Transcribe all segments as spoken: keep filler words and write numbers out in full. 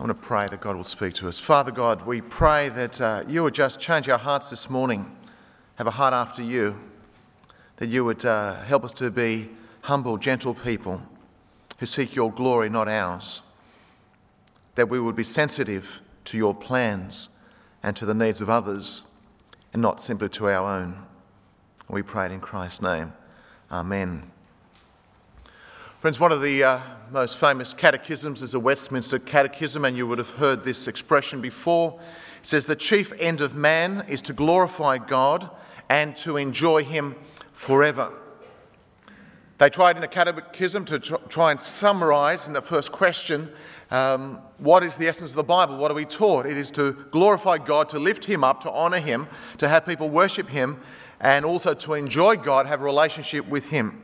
I want to pray that God will speak to us. Father God, we pray that uh, you would just change our hearts this morning, have a heart after you, that you would uh, help us to be humble, gentle people who seek your glory, not ours, that we would be sensitive to your plans and to the needs of others and not simply to our own. We pray it in Christ's name. Amen. Friends, one of the uh, most famous catechisms is the Westminster Catechism, and you would have heard this expression before. It says, the chief end of man is to glorify God and to enjoy him forever. They tried in the catechism to tr- try and summarise in the first question, um, what is the essence of the Bible? What are we taught? It is to glorify God, to lift him up, to honour him, to have people worship him, and also to enjoy God, have a relationship with him.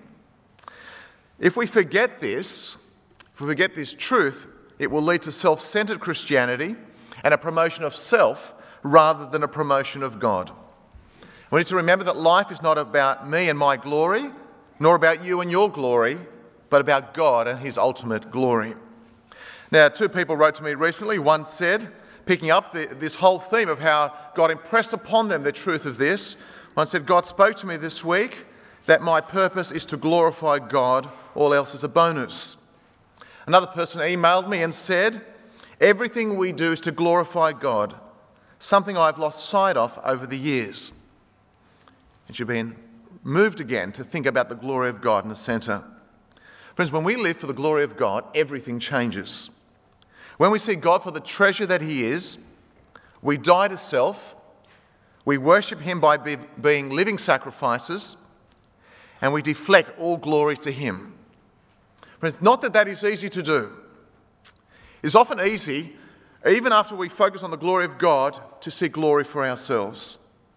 If we forget this, if we forget this truth, it will lead to self-centered Christianity and a promotion of self rather than a promotion of God. We need to remember that life is not about me and my glory, nor about you and your glory, but about God and his ultimate glory. Now, two people wrote to me recently. One said, picking up the, this whole theme of how God impressed upon them the truth of this, one said, God spoke to me this week that my purpose is to glorify God, all else is a bonus. Another person emailed me and said, everything we do is to glorify God, something I've lost sight of over the years. And she'd been moved again to think about the glory of God in the centre. Friends, when we live for the glory of God, everything changes. When we see God for the treasure that he is, we die to self, we worship him by be, being living sacrifices, and we deflect all glory to him. Friends, not that that is easy to do. It's often easy, even after we focus on the glory of God, to seek glory for ourselves.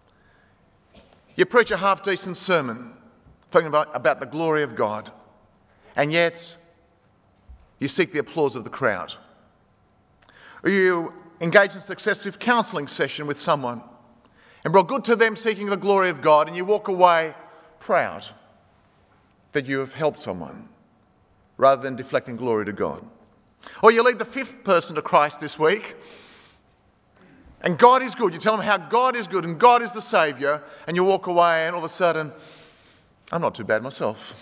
You preach a half-decent sermon talking about, about the glory of God, and yet you seek the applause of the crowd. Or you engage in a successive counselling session with someone and brought good to them seeking the glory of God, and you walk away proud that you have helped someone rather than deflecting glory to God. Or you lead the fifth person to Christ this week, and God is good. You tell them how God is good and God is the Saviour, and you walk away and all of a sudden, I'm not too bad myself.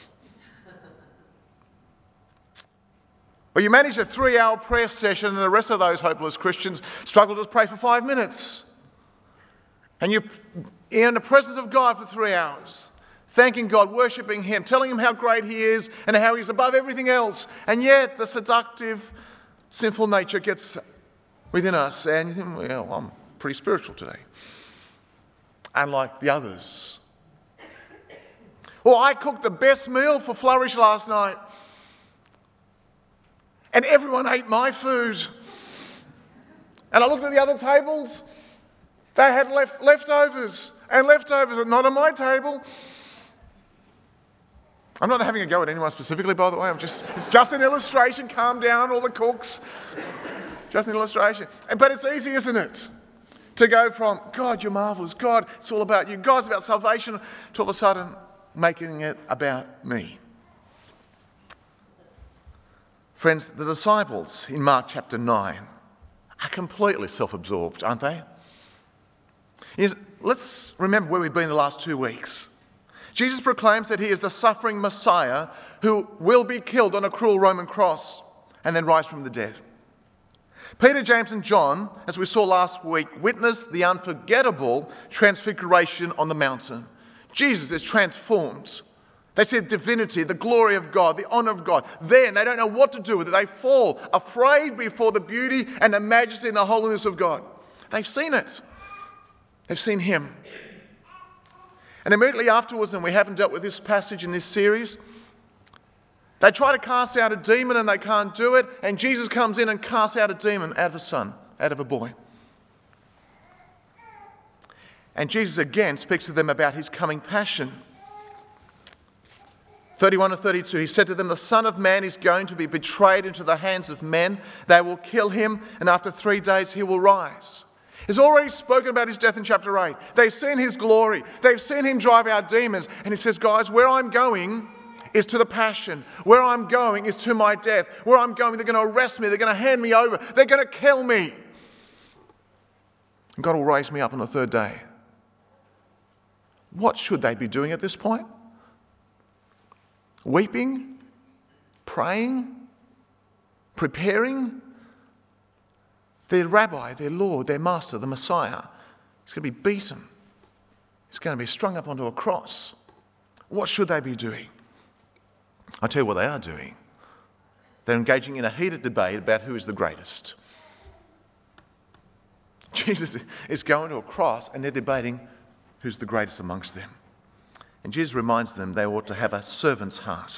Or you manage a three-hour prayer session and the rest of those hopeless Christians struggle to pray for five minutes. And you're in the presence of God for three hours, thanking God, worshipping him, telling him how great he is and how he's above everything else. And yet the seductive, sinful nature gets within us and you think, well, I'm pretty spiritual today, unlike the others. Well, I cooked the best meal for Flourish last night and everyone ate my food. And I looked at the other tables, they had left, leftovers and leftovers, but not on my table. I'm not having a go at anyone specifically, by the way. I'm just, it's just an illustration. Calm down, all the cooks. Just an illustration. But it's easy, isn't it? To go from, God, you're marvellous. God, it's all about you. God's about salvation, to all of a sudden making it about me. Friends, the disciples in Mark chapter nine are completely self-absorbed, aren't they? Let's remember where we've been the last two weeks. Jesus proclaims that he is the suffering Messiah who will be killed on a cruel Roman cross and then rise from the dead. Peter, James and John, as we saw last week, witnessed the unforgettable transfiguration on the mountain. Jesus is transformed. They see the divinity, the glory of God, the honour of God. Then they don't know what to do with it. They fall afraid before the beauty and the majesty and the holiness of God. They've seen it. They've seen him. And immediately afterwards, and we haven't dealt with this passage in this series, they try to cast out a demon and they can't do it. And Jesus comes in and casts out a demon out of a son, out of a boy. And Jesus again speaks to them about his coming passion. thirty-one and thirty-two, he said to them, the Son of Man is going to be betrayed into the hands of men. They will kill him, and after three days he will rise. He's already spoken about his death in chapter eight. They've seen his glory. They've seen him drive out demons. And he says, guys, where I'm going is to the passion. Where I'm going is to my death. Where I'm going, they're going to arrest me. They're going to hand me over. They're going to kill me. And God will raise me up on the third day. What should they be doing at this point? Weeping? Praying? Preparing? Their rabbi, their Lord, their master, the Messiah, is going to be beaten. He's going to be strung up onto a cross. What should they be doing? I'll tell you what they are doing. They're engaging in a heated debate about who is the greatest. Jesus is going to a cross and they're debating who's the greatest amongst them. And Jesus reminds them they ought to have a servant's heart.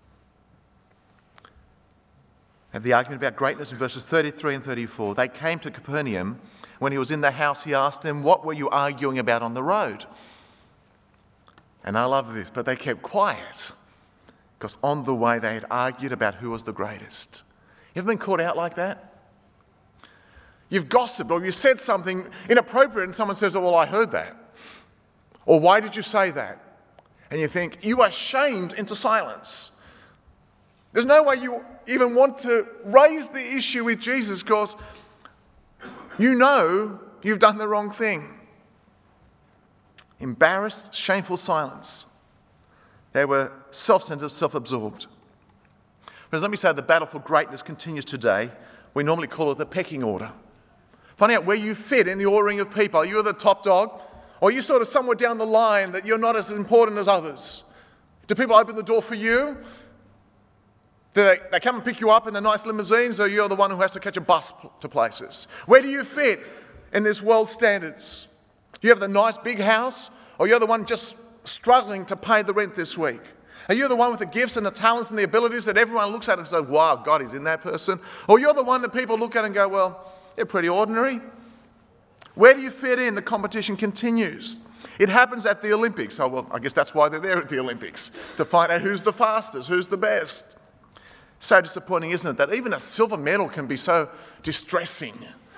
Have the argument about greatness in verses thirty-three and thirty-four. They came to Capernaum. When he was in the house, he asked them, "What were you arguing about on the road?" And I love this, but they kept quiet because on the way they had argued about who was the greatest. You ever been caught out like that? You've gossiped or you said something inappropriate and someone says, "Oh, well, I heard that." Or, "Why did you say that?" And you think, you are shamed into silence. There's no way you even want to raise the issue with Jesus because you know you've done the wrong thing. Embarrassed, shameful silence. They were self-centered, self-absorbed. But let me say, the battle for greatness continues today. We normally call it the pecking order. Finding out where you fit in the ordering of people. Are you the top dog? Or are you sort of somewhere down the line that you're not as important as others? Do people open the door for you? Do they, they come and pick you up in the nice limousines, or you're the one who has to catch a bus to places? Where do you fit in this world standards? Do you have the nice big house, or you're the one just struggling to pay the rent this week? Are you the one with the gifts and the talents and the abilities that everyone looks at and says, "Wow, God is in that person"? Or you're the one that people look at and go, "Well, they're pretty ordinary"? Where do you fit in? The competition continues. It happens at the Olympics. Oh, well, I guess that's why they're there at the Olympics, to find out who's the fastest, who's the best. So disappointing, isn't it, that even a silver medal can be so distressing.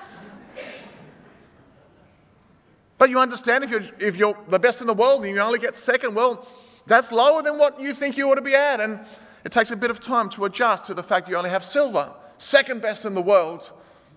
But you understand if you're, if you're the best in the world and you only get second, well, that's lower than what you think you ought to be at. And it takes a bit of time to adjust to the fact you only have silver, second best in the world.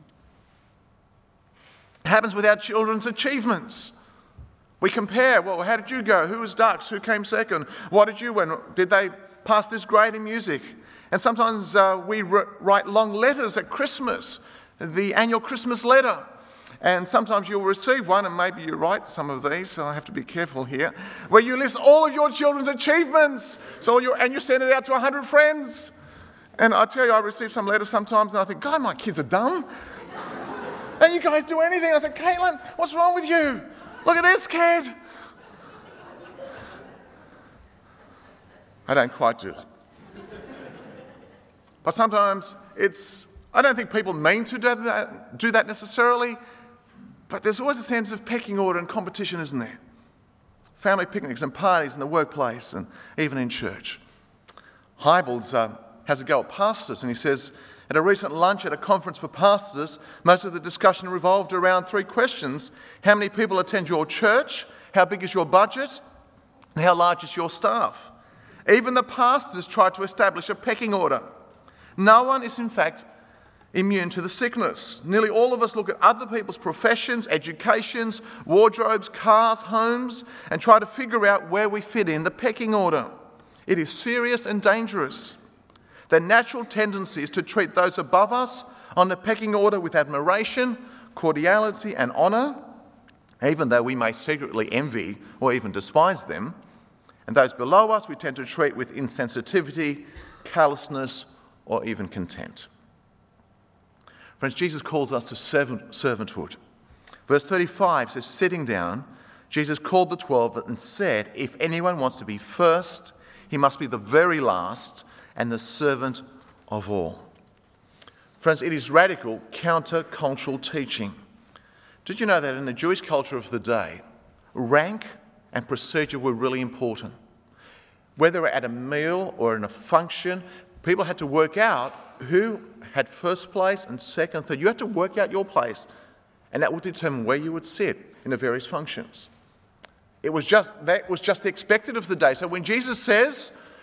It happens with our children's achievements. We compare, well, how did you go? Who was Dux? Who came second? What did you win? Did they pass this grade in music? And sometimes uh, we r- write long letters at Christmas, the annual Christmas letter. And sometimes you'll receive one, and maybe you write some of these, so I have to be careful here, where you list all of your children's achievements. So you and you send it out to one hundred friends. And I tell you, I receive some letters sometimes, and I think, God, my kids are dumb. Don't you guys do anything? I said, Caitlin, what's wrong with you? Look at this kid. I don't quite do that. But sometimes it's, I don't think people mean to do that, do that necessarily, but there's always a sense of pecking order and competition, isn't there? Family picnics and parties in the workplace and even in church. Hybels uh, has a go at pastors, and he says, at a recent lunch at a conference for pastors, most of the discussion revolved around three questions. How many people attend your church? How big is your budget? And how large is your staff? Even the pastors tried to establish a pecking order. No one is, in fact, immune to the sickness. Nearly all of us look at other people's professions, educations, wardrobes, cars, homes, and try to figure out where we fit in the pecking order. It is serious and dangerous. The natural tendency is to treat those above us on the pecking order with admiration, cordiality, and honour, even though we may secretly envy or even despise them. And those below us we tend to treat with insensitivity, callousness, or even contempt. Friends, Jesus calls us to servant, servanthood. Verse thirty-five says, sitting down, Jesus called the twelve and said, if anyone wants to be first, he must be the very last and the servant of all. Friends, it is radical, counter-cultural teaching. Did you know that in the Jewish culture of the day, rank and procedure were really important? Whether at a meal or in a function, people had to work out who had first place and second, third. You had to work out your place, and that would determine where you would sit in the various functions. It was just that was just the expected of the day. So when Jesus says,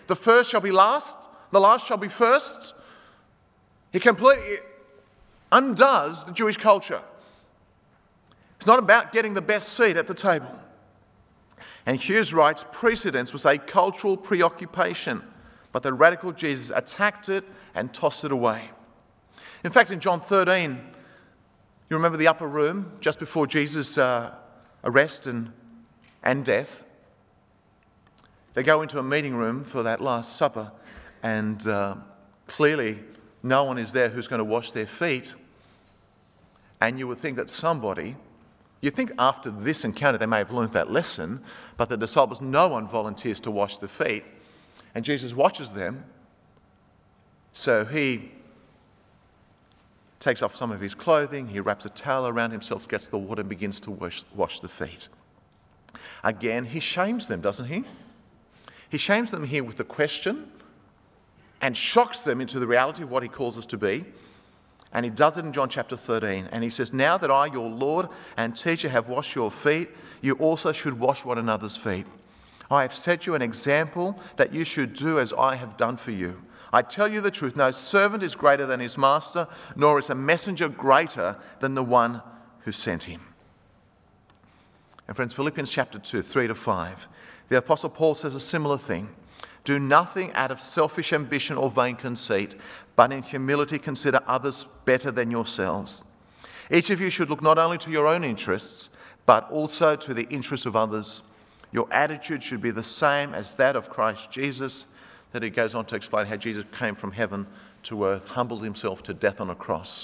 the first shall be last, the last shall be first. He completely undoes the Jewish culture. It's not about getting the best seat at the table. And Hughes writes, precedence was a cultural preoccupation, but the radical Jesus attacked it and tossed it away. In fact, in John thirteen, you remember the upper room just before Jesus' uh, arrest and, and death? They go into a meeting room for that Last Supper, and uh, clearly no one is there who's going to wash their feet. And you would think that somebody, you'd think after this encounter they may have learned that lesson, but the disciples, no one volunteers to wash the feet. And Jesus watches them, so he takes off some of his clothing, he wraps a towel around himself, gets the water and begins to wash, wash the feet. Again, he shames them, doesn't he? He shames them here with the question and shocks them into the reality of what he calls us to be. And he does it in John chapter thirteen. And he says, now that I, your Lord and teacher, have washed your feet, you also should wash one another's feet. I have set you an example that you should do as I have done for you. I tell you the truth, no servant is greater than his master, nor is a messenger greater than the one who sent him. And friends, Philippians chapter two, three to five, the Apostle Paul says a similar thing. Do nothing out of selfish ambition or vain conceit, but in humility consider others better than yourselves. Each of you should look not only to your own interests, but also to the interests of others. Your attitude should be the same as that of Christ Jesus. That he goes on to explain how Jesus came from heaven to earth, humbled himself to death on a cross.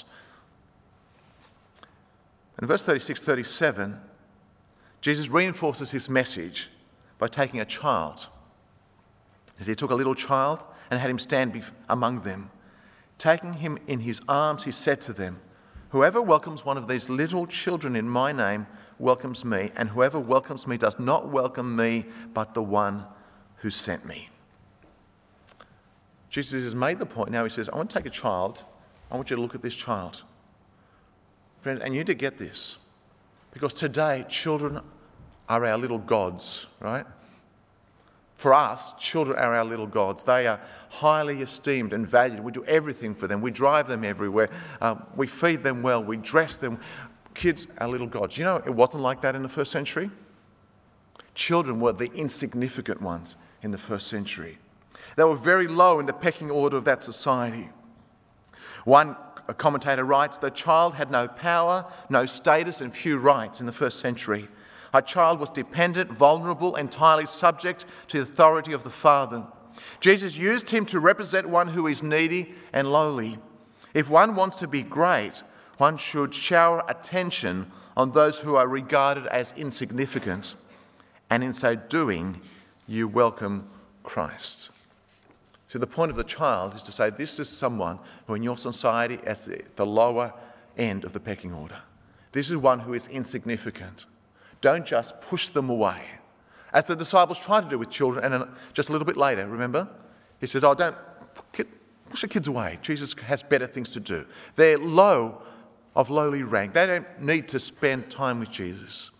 In verse thirty-six, thirty-seven, Jesus reinforces his message by taking a child. He took a little child and had him stand among them. Taking him in his arms, he said to them, whoever welcomes one of these little children in my name welcomes me, and whoever welcomes me does not welcome me, but the one who sent me. Jesus has made the point. Now he says, I want to take a child. I want you to look at this child. Friends, and you need to get this. Because today, children are our little gods, right? For us, children are our little gods. They are highly esteemed and valued. We do everything for them. We drive them everywhere. Um, we feed them well. We dress them. Kids are little gods. You know, it wasn't like that in the first century. Children were the insignificant ones in the first century. They were very low in the pecking order of that society. One commentator writes, the child had no power, no status, and few rights in the first century. A child was dependent, vulnerable, entirely subject to the authority of the father. Jesus used him to represent one who is needy and lowly. If one wants to be great, one should shower attention on those who are regarded as insignificant. And in so doing, you welcome Christ. So the point of the child is to say this is someone who in your society is at the lower end of the pecking order. This is one who is insignificant. Don't just push them away. As the disciples try to do with children, and just a little bit later, remember? He says, oh, don't push the kids away. Jesus has better things to do. They're low of lowly rank. They don't need to spend time with Jesus.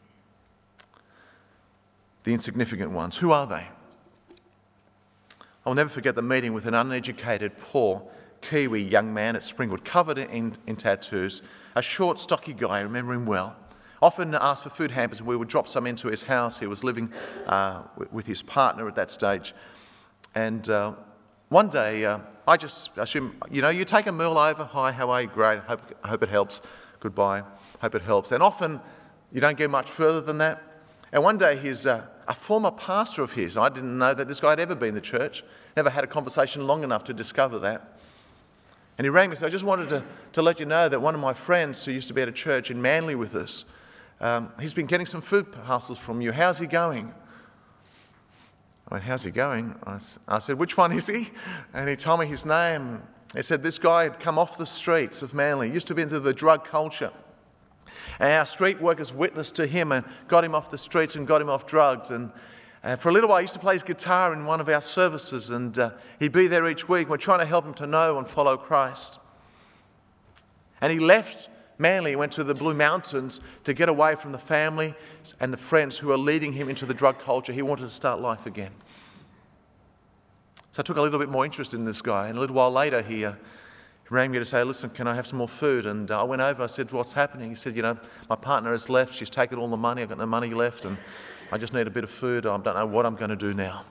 The insignificant ones, who are they? I'll never forget the meeting with an uneducated, poor Kiwi young man at Springwood, covered in, in tattoos, a short, stocky guy, I remember him well. Often asked for food hampers, and we would drop some into his house. He was living uh, with his partner at that stage. And uh, one day, uh, I just assume, you know, you take a meal over, hi, how are you? Great, hope, hope it helps. Goodbye, hope it helps. And often, you don't get much further than that. And one day, he's uh, a former pastor of his. I didn't know that this guy had ever been to church, never had a conversation long enough to discover that. And he rang me and said, I just wanted to, to let you know that one of my friends who used to be at a church in Manly with us, Um, he's been getting some food parcels from you. How's he going? I went, how's he going? I, I said, which one is he? And he told me his name. He said this guy had come off the streets of Manly, he used to be into the drug culture. And our street workers witnessed to him and got him off the streets and got him off drugs. And uh, for a little while, he used to play his guitar in one of our services, and uh, he'd be there each week. We're trying to help him to know and follow Christ. And he left Manly, went to the Blue Mountains to get away from the family and the friends who were leading him into the drug culture. He wanted to start life again. So I took a little bit more interest in this guy. And a little while later, he, uh, he rang me to say, listen, can I have some more food? And uh, I went over, I said, what's happening? He said, you know, my partner has left. She's taken all the money. I've got no money left. And I just need a bit of food. I don't know what I'm going to do now.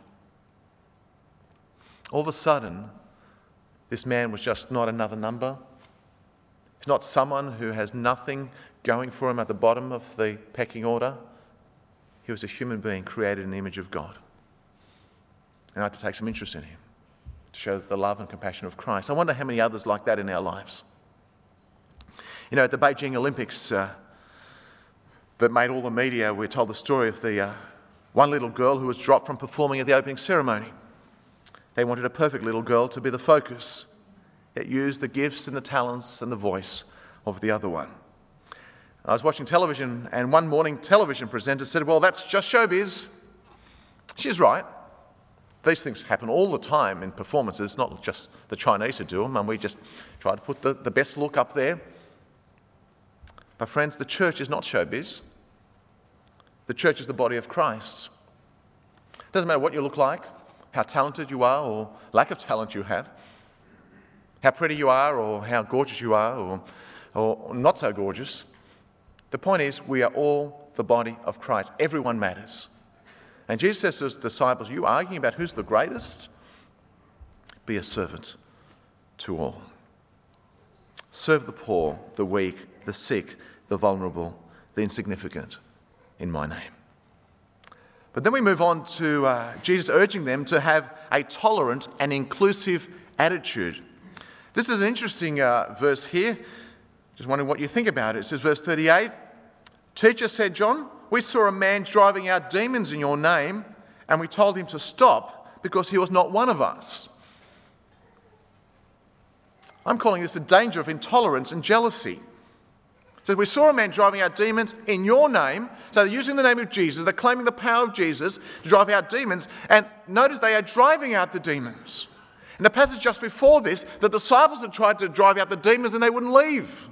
All of a sudden, this man was just not another number. He's not someone who has nothing going for him at the bottom of the pecking order. He was a human being created in the image of God. And I had to take some interest in him to show the love and compassion of Christ. I wonder how many others like that in our lives. You know, at the Beijing Olympics uh, that made all the media, we're told the story of the uh, one little girl who was dropped from performing at the opening ceremony. They wanted a perfect little girl to be the focus. It used the gifts and the talents and the voice of the other one. I was watching television, and one morning television presenter said, well, that's just showbiz. She's right. These things happen all the time in performances, not just the Chinese who do them, and we just try to put the, the best look up there. But friends, the church is not showbiz. The church is the body of Christ. It doesn't matter what you look like, how talented you are or lack of talent you have, how pretty you are or how gorgeous you are or, or not so gorgeous. The point is, we are all the body of Christ. Everyone matters. And Jesus says to his disciples, you arguing about who's the greatest? Be a servant to all. Serve the poor, the weak, the sick, the vulnerable, the insignificant in my name. But then we move on to uh, Jesus urging them to have a tolerant and inclusive attitude. This is an interesting uh, verse here. Just wondering what you think about it. It says, verse thirty-eight, Teacher, said John, we saw a man driving out demons in your name, and we told him to stop because he was not one of us. I'm calling this the danger of intolerance and jealousy. So we saw a man driving out demons in your name. So they're using the name of Jesus. They're claiming the power of Jesus to drive out demons. And notice they are driving out the demons. In the passage just before this, the disciples had tried to drive out the demons and they wouldn't leave.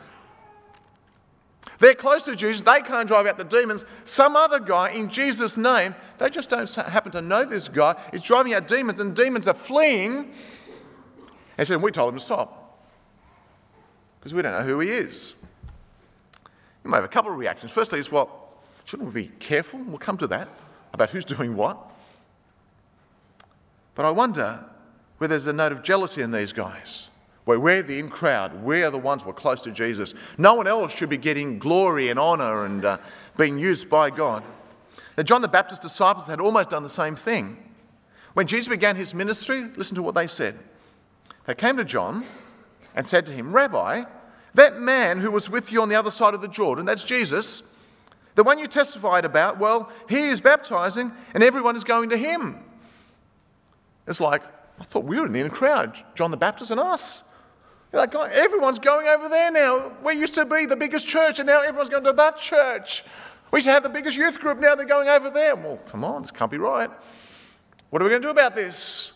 They're close to Jesus. They can't drive out the demons. Some other guy in Jesus' name, they just don't happen to know this guy, is driving out demons and demons are fleeing. And so we told him to stop because we don't know who he is. You might have a couple of reactions. Firstly is, well, shouldn't we be careful? We'll come to that, about who's doing what. But I wonder whether there's a note of jealousy in these guys, where we're the in crowd, we're the ones who are close to Jesus. No one else should be getting glory and honour and uh, being used by God. Now, John the Baptist's disciples had almost done the same thing. When Jesus began his ministry, listen to what they said. They came to John and said to him, Rabbi, that man who was with you on the other side of the Jordan, that's Jesus, the one you testified about, well, he is baptizing and everyone is going to him. It's like, I thought we were in the in crowd, John the Baptist and us. They're like, everyone's going over there now. We used to be the biggest church and now everyone's going to that church. We used to have the biggest youth group, now they're going over there. Well, come on, this can't be right. What are we going to do about this?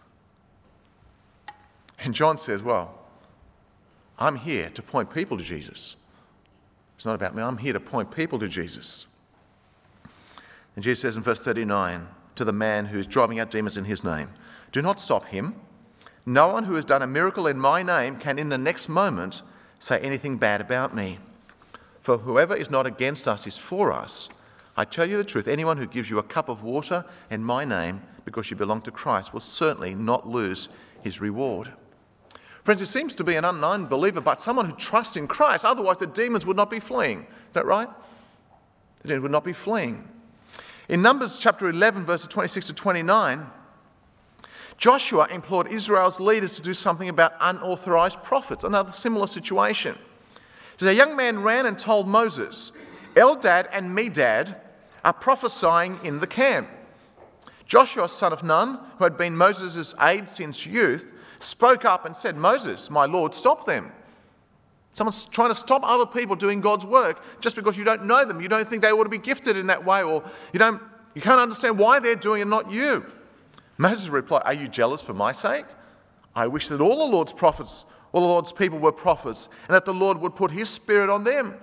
And John says, well, I'm here to point people to Jesus. It's not about me. I'm here to point people to Jesus. And Jesus says in verse thirty-nine to the man who is driving out demons in his name, do not stop him. No one who has done a miracle in my name can in the next moment say anything bad about me. For whoever is not against us is for us. I tell you the truth, anyone who gives you a cup of water in my name because you belong to Christ will certainly not lose his reward. Friends, it seems to be an unknown believer, but someone who trusts in Christ. Otherwise, the demons would not be fleeing. Is that right? The demons would not be fleeing. In Numbers chapter eleven, verses twenty-six to twenty-nine, Joshua implored Israel's leaders to do something about unauthorized prophets, another similar situation. So a young man ran and told Moses, Eldad and Medad are prophesying in the camp. Joshua, son of Nun, who had been Moses' aide since youth, spoke up and said, Moses, my Lord, stop them. Someone's trying to stop other people doing God's work just because you don't know them. You don't think they ought to be gifted in that way, or you don't, you can't understand why they're doing it, not you. Moses replied, are you jealous for my sake? I wish that all the Lord's prophets, all the Lord's people were prophets, and that the Lord would put his spirit on them.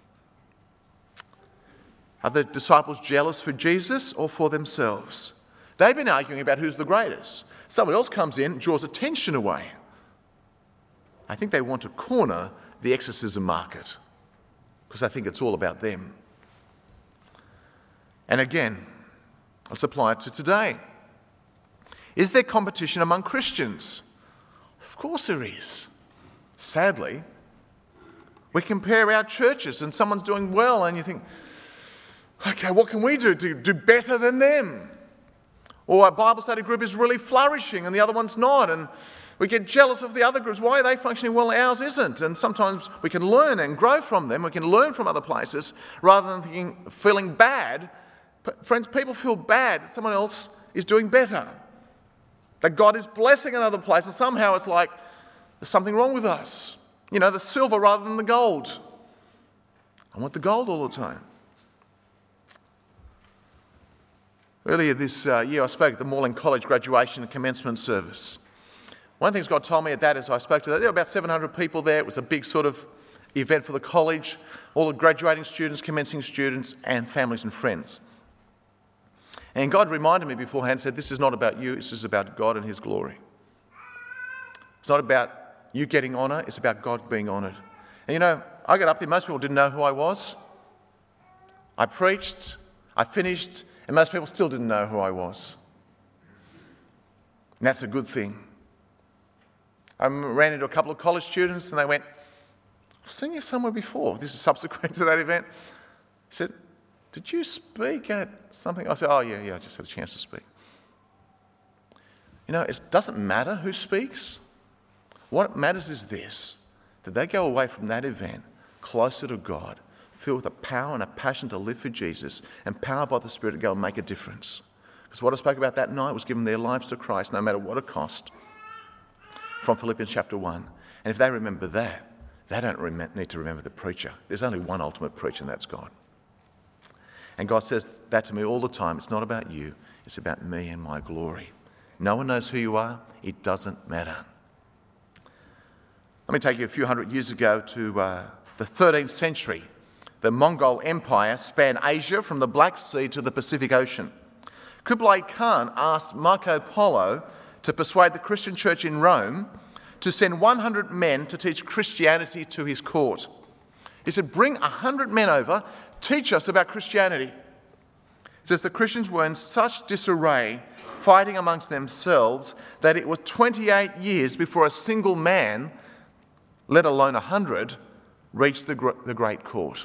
Are the disciples jealous for Jesus or for themselves? They've been arguing about who's the greatest. Someone else comes in, draws attention away. I think they want to corner the exorcism market because I think it's all about them. And again, let's apply it to today. Is there competition among Christians? Of course there is. Sadly, we compare our churches and someone's doing well and you think, okay, what can we do to do better than them? Or our Bible study group is really flourishing and the other one's not, and we get jealous of the other groups. Why are they functioning well, ours isn't? And sometimes we can learn and grow from them. We can learn from other places rather than thinking, feeling bad. But friends, people feel bad that someone else is doing better, that God is blessing another place, and somehow it's like there's something wrong with us. You know, the silver rather than the gold. I want the gold all the time. Earlier this uh, year, I spoke at the Moreland College graduation and commencement service. One of the things God told me at that is I spoke to that. There were about seven hundred people there. It was a big sort of event for the college, all the graduating students, commencing students, and families and friends. And God reminded me beforehand, said, this is not about you, this is about God and his glory. It's not about you getting honour, it's about God being honoured. And you know, I got up there, most people didn't know who I was. I preached, I finished, and most people still didn't know who I was. And that's a good thing. I ran into a couple of college students and they went, I've seen you somewhere before. This is subsequent to that event. I said, did you speak at something? I said, oh yeah, yeah, I just had a chance to speak. You know, it doesn't matter who speaks. What matters is this, that they go away from that event closer to God, filled with a power and a passion to live for Jesus, empowered by the Spirit to go and make a difference. Because what I spoke about that night was giving their lives to Christ no matter what it cost, from Philippians chapter one. And if they remember that, they don't rem- need to remember the preacher. There's only one ultimate preacher, and that's God. And God says that to me all the time. It's not about you, it's about me and my glory. No one knows who you are, it doesn't matter. Let me take you a few hundred years ago to uh, the thirteenth century. The Mongol Empire spanned Asia from the Black Sea to the Pacific Ocean. Kublai Khan asked Marco Polo to persuade the Christian church in Rome to send one hundred men to teach Christianity to his court. He said, bring one hundred men over, teach us about Christianity. It says the Christians were in such disarray, fighting amongst themselves, that it was twenty-eight years before a single man, let alone a hundred, reached the, gr- the great court.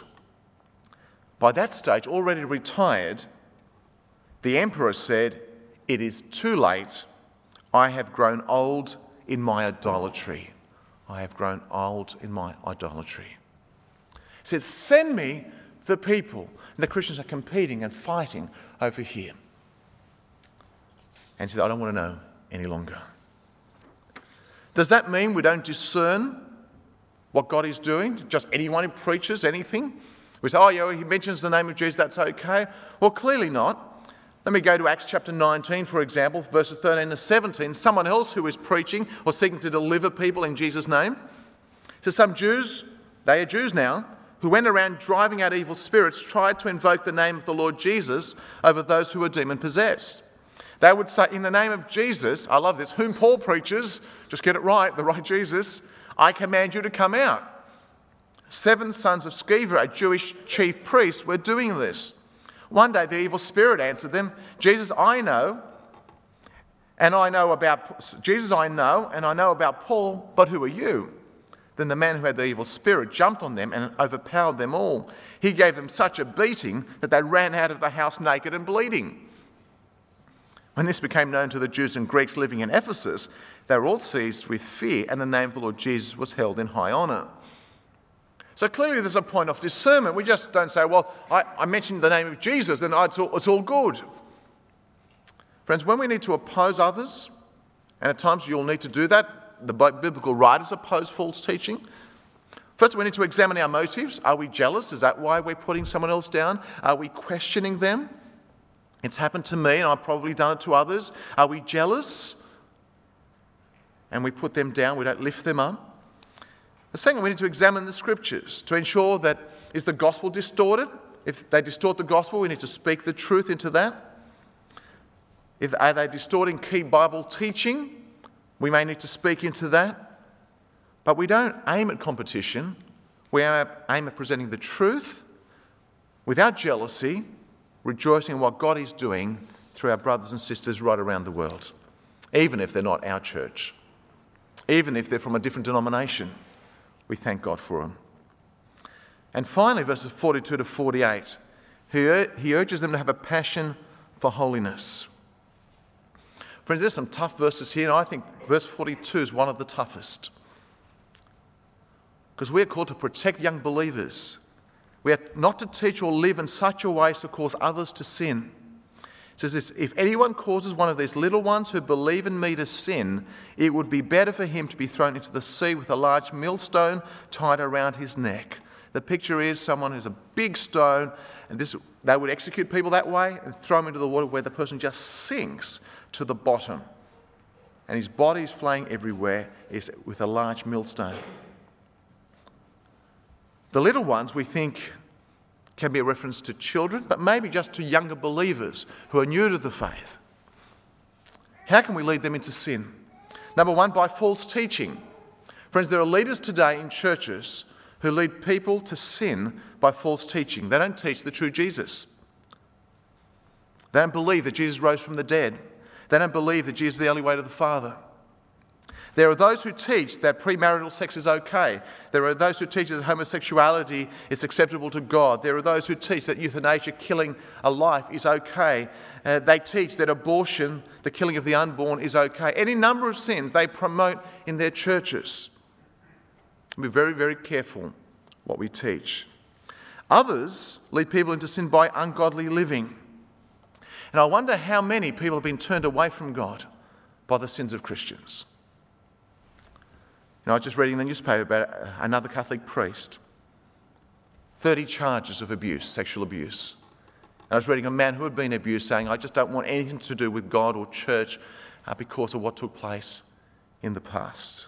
By that stage, already retired, the emperor said, it is too late. I have grown old in my idolatry. I have grown old in my idolatry. He said, send me the people. And the Christians are competing and fighting over here. And he said, I don't want to know any longer. Does that mean we don't discern what God is doing? Just anyone who preaches anything? We say, oh yeah, he mentions the name of Jesus, that's okay. Well, clearly not. Let me go to Acts chapter nineteen, for example, verses thirteen to seventeen. Someone else who is preaching or seeking to deliver people in Jesus' name. So some Jews, they are Jews now, who went around driving out evil spirits, tried to invoke the name of the Lord Jesus over those who were demon-possessed. They would say, in the name of Jesus, I love this, whom Paul preaches, just get it right, the right Jesus, I command you to come out. Seven sons of Sceva, a Jewish chief priest, were doing this. One day the evil spirit answered them, Jesus, I know, and I know about, Jesus, I know, and I know about Paul, but who are you? Then the man who had the evil spirit jumped on them and overpowered them all. He gave them such a beating that they ran out of the house naked and bleeding. When this became known to the Jews and Greeks living in Ephesus, they were all seized with fear, and the name of the Lord Jesus was held in high honour. So clearly there's a point of discernment. We just don't say, well, I, I mentioned the name of Jesus, then it's all, it's all good. Friends, when we need to oppose others, and at times you'll need to do that, the biblical writers oppose false teaching. First, we need to examine our motives. Are we jealous? Is that why we're putting someone else down? Are we questioning them? It's happened to me, and I've probably done it to others. Are we jealous? And we put them down, we don't lift them up. The second, we need to examine the scriptures to ensure that, is the gospel distorted? If they distort the gospel, we need to speak the truth into that. If, are they distorting key Bible teaching? We may need to speak into that. But we don't aim at competition. We aim at presenting the truth without jealousy, rejoicing in what God is doing through our brothers and sisters right around the world, even if they're not our church, even if they're from a different denomination. We thank God for them. And finally, verses forty-two to forty-eight, he, he urges them to have a passion for holiness. Friends, there's some tough verses here, and I think verse forty-two is one of the toughest. Because we are called to protect young believers. We are not to teach or live in such a way as to cause others to sin. It says this, if anyone causes one of these little ones who believe in me to sin, it would be better for him to be thrown into the sea with a large millstone tied around his neck. The picture is someone who's a big stone, and this they would execute people that way and throw them into the water where the person just sinks to the bottom. And his body is flaying everywhere is with a large millstone. The little ones, we think, can be a reference to children, but maybe just to younger believers who are new to the faith. How can we lead them into sin? Number one, by false teaching. Friends, there are leaders today in churches who lead people to sin by false teaching. They don't teach the true Jesus. They don't believe that Jesus rose from the dead. They don't believe that Jesus is the only way to the Father. There are those who teach that premarital sex is okay. There are those who teach that homosexuality is acceptable to God. There are those who teach that euthanasia, killing a life, is okay. Uh, they teach that abortion, the killing of the unborn, is okay. Any number of sins they promote in their churches. Be very, very careful what we teach. Others lead people into sin by ungodly living. And I wonder how many people have been turned away from God by the sins of Christians. You know, I was just reading the newspaper about another Catholic priest. thirty charges of abuse, sexual abuse. I was reading a man who had been abused saying, I just don't want anything to do with God or church uh, because of what took place in the past.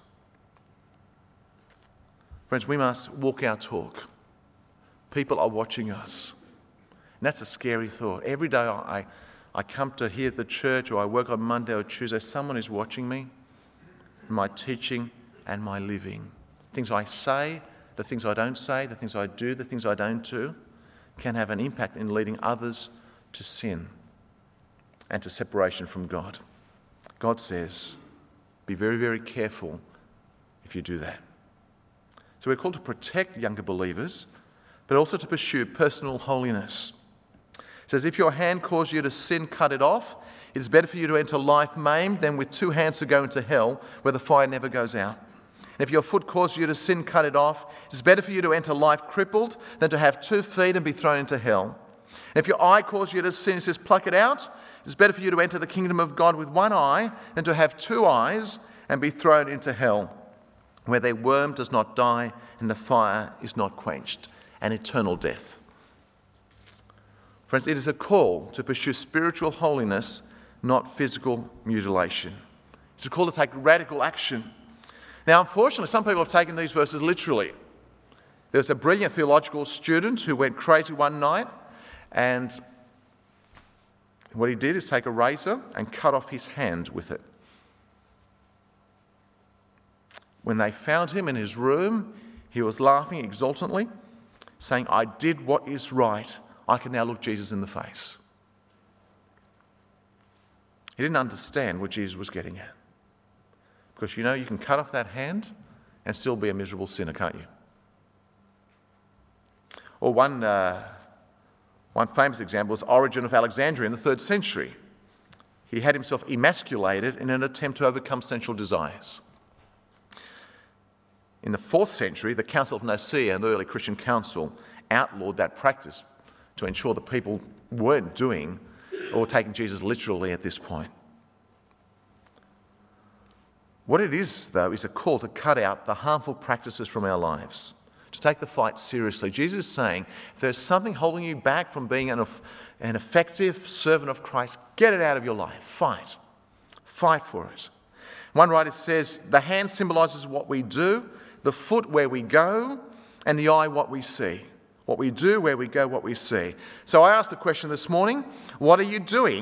Friends, we must walk our talk. People are watching us. And that's a scary thought. Every day I, I come to here at the church, or I work on Monday or Tuesday, someone is watching me, my teaching and my living. Things I say, the things I don't say, the things I do, the things I don't do, can have an impact in leading others to sin and to separation from God. God says, be very, very careful if you do that. So we're called to protect younger believers, but also to pursue personal holiness. It says, if your hand causes you to sin, cut it off. It is better for you to enter life maimed than with two hands to go into hell, where the fire never goes out. And if your foot causes you to sin, cut it off. It is better for you to enter life crippled than to have two feet and be thrown into hell. And if your eye causes you to sin, it says, pluck it out. It is better for you to enter the kingdom of God with one eye than to have two eyes and be thrown into hell, where their worm does not die and the fire is not quenched, and eternal death. Friends, it is a call to pursue spiritual holiness, not physical mutilation. It's a call to take radical action. Now, unfortunately, some people have taken these verses literally. There was a brilliant theological student who went crazy one night, and what he did is take a razor and cut off his hand with it. When they found him in his room, he was laughing exultantly, saying, I did what is right. I can now look Jesus in the face. He didn't understand what Jesus was getting at. Because, you know, you can cut off that hand and still be a miserable sinner, can't you? Or one, uh, one famous example is Origen of Alexandria in the third century. He had himself emasculated in an attempt to overcome sensual desires. In the fourth century, the Council of Nicaea, an early Christian council, outlawed that practice to ensure that people weren't doing or taking Jesus literally at this point. What it is, though, is a call to cut out the harmful practices from our lives, to take the fight seriously. Jesus is saying, if there's something holding you back from being an, an effective servant of Christ, get it out of your life. Fight. Fight for it. One writer says, the hand symbolises what we do, the foot where we go, and the eye what we see. What we do, where we go, what we see. So I asked the question this morning, what are you doing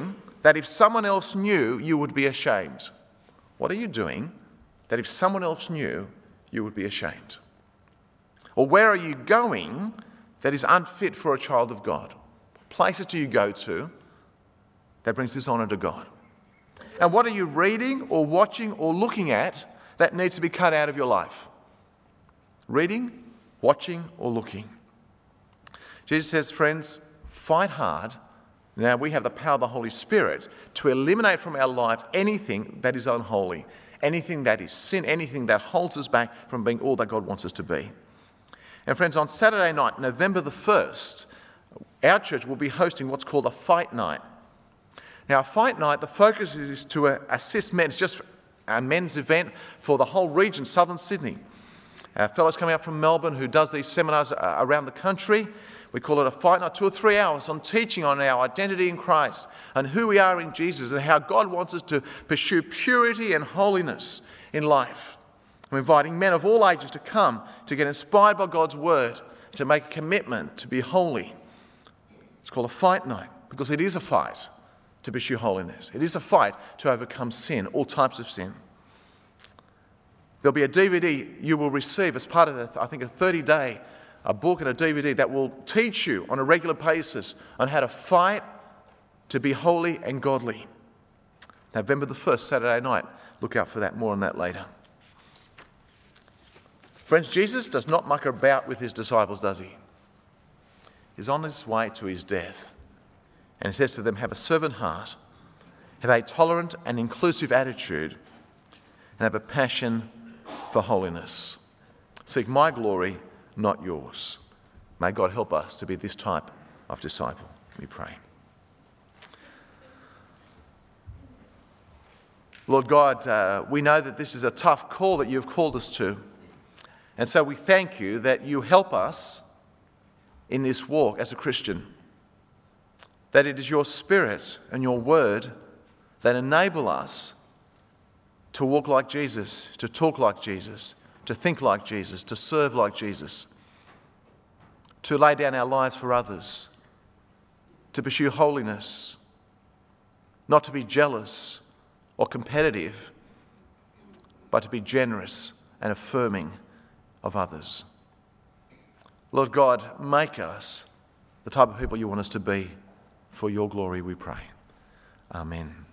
that if someone else knew, you would be ashamed? What are you doing that if someone else knew, you would be ashamed? Or where are you going that is unfit for a child of God? What places do you go to that brings dishonour to God? And what are you reading or watching or looking at that needs to be cut out of your life? Reading, watching or looking. Jesus says, friends, fight hard. Now we have the power of the Holy Spirit to eliminate from our lives anything that is unholy, anything that is sin, anything that holds us back from being all that God wants us to be. And friends, on Saturday night, November the first, our church will be hosting what's called a fight night. Now, a fight night, the focus is to uh, assist men. It's just a men's event for the whole region, southern Sydney. Our fellows coming up from Melbourne who does these seminars uh, around the country. We call it a fight night, two or three hours on teaching on our identity in Christ and who we are in Jesus and how God wants us to pursue purity and holiness in life. I'm inviting men of all ages to come to get inspired by God's word, to make a commitment to be holy. It's called a fight night because it is a fight to pursue holiness. It is a fight to overcome sin, all types of sin. There'll be a D V D you will receive as part of, the, I think, a thirty-day a book and a D V D that will teach you on a regular basis on how to fight to be holy and godly. November the first, Saturday night. Look out for that. More on that later. Friends, Jesus does not muck about with his disciples, does he? He's on his way to his death. And he says to them, have a servant heart, have a tolerant and inclusive attitude, and have a passion for holiness. Seek my glory, not yours. May God help us to be this type of disciple, we pray. Lord God, uh, we know that this is a tough call that you've called us to. And so we thank you that you help us in this walk as a Christian. That it is your Spirit and your word that enable us to walk like Jesus, to talk like Jesus, to think like Jesus, to serve like Jesus, to lay down our lives for others, to pursue holiness, not to be jealous or competitive, but to be generous and affirming of others. Lord God, make us the type of people you want us to be. For your glory we pray. Amen.